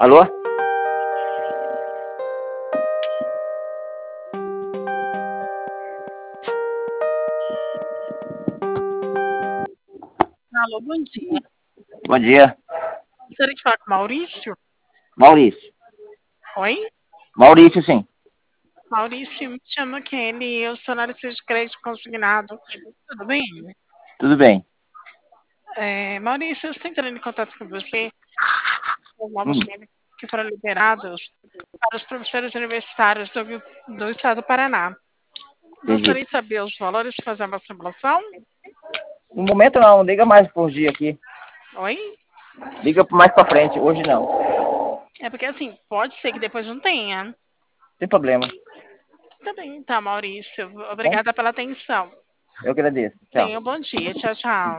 Alô? Alô, bom dia. Bom dia. Gostaria de falar com o Maurício? Maurício. Oi? Maurício, sim. Maurício, me chama Kelly, eu sou analista de crédito consignado. Tudo bem? Tudo bem. Maurício, eu estou entrando em contato com você com os novos Hum, prêmios que foram liberados para os professores universitários do estado do Paraná. entendi. Gostaria de saber os valores e fazer uma simulação? No momento não, liga mais por dia aqui. Oi? Liga mais pra frente, hoje não. É porque assim, pode ser que depois não tenha. Sem problema. Tá bem, tá, Maurício. Bom, Obrigada pela atenção. eu agradeço. Tchau. Tenha um bom dia. Tchau, tchau.